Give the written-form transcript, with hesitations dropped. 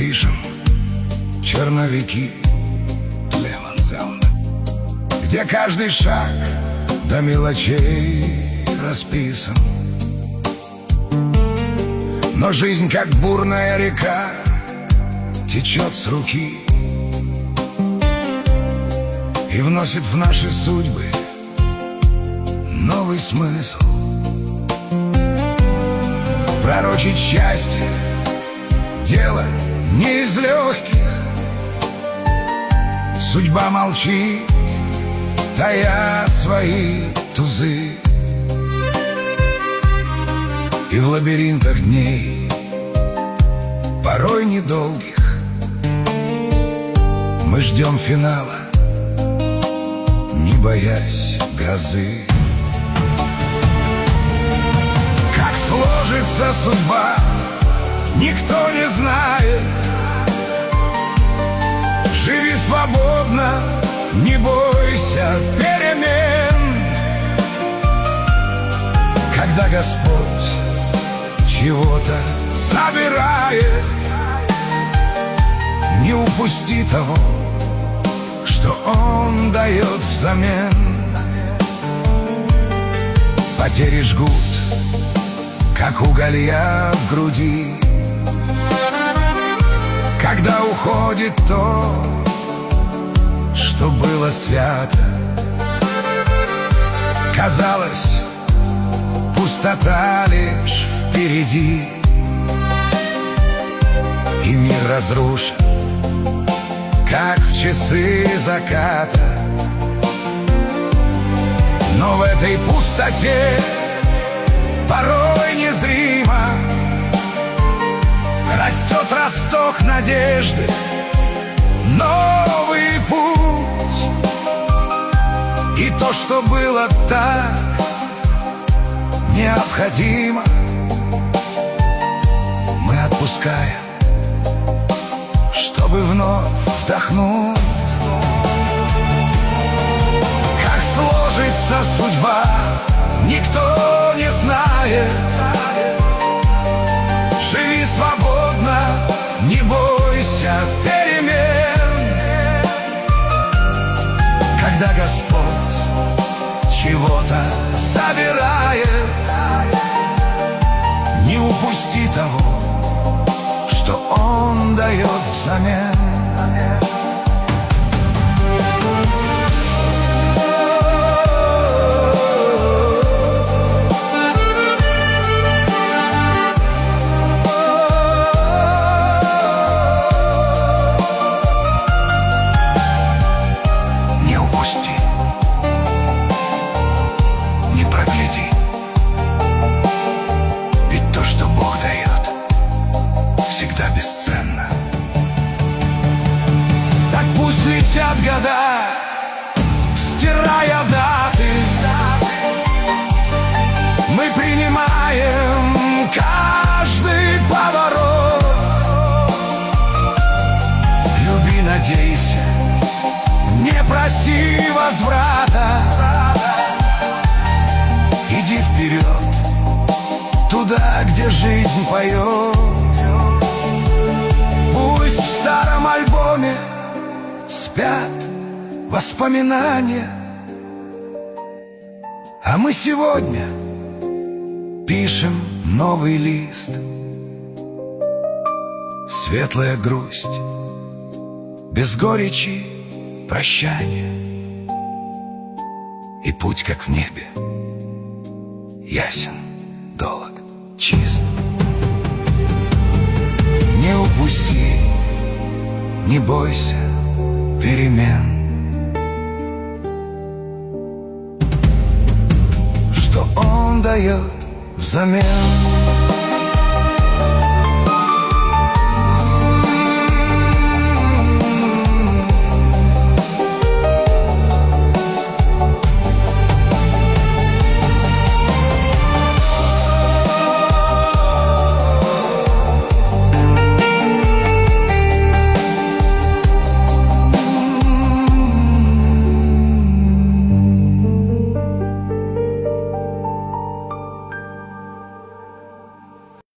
пишем черновики Lemon Sound, где каждый шаг до мелочей расписан. Но жизнь, как бурная река, течет с руки и вносит в наши судьбы новый смысл. Пророчить счастье — дело не из легких. Судьба молчит, тая свои тузы. И в лабиринтах дней, порой недолгих, мы ждем финала, не боясь грозы. Как сложится судьба, никто не знает. Живи свободно, не бойся перемен. Когда Господь чего-то собирает, не упусти того, что Он дает взамен. Потери жгут, как уголья в груди, когда уходит то, что было свято. Казалось, пустота лишь впереди, и мир разрушен, как в часы заката. Но в этой пустоте порой незримо растет росток надежды, новый путь. И то, что было так необходимо, мы отпускаем, чтобы вновь вдохнуть. Как сложится судьба, никто не знает. Живи свободно, не бойся перемен. Когда Господь чего-то собирает, не упусти того, что Он дает взамен. Бесценно. Так пусть летят года, стирая даты. Мы принимаем каждый поворот. Люби, надейся, не проси возврата. Иди вперед, туда, где жизнь поет. Пусть в старом альбоме спят воспоминания, а мы сегодня пишем новый лист. Светлая грусть, без горечи прощания, и путь, как в небе, ясен, долог, чист. Не упусти, не бойся перемен, что Он дает взамен.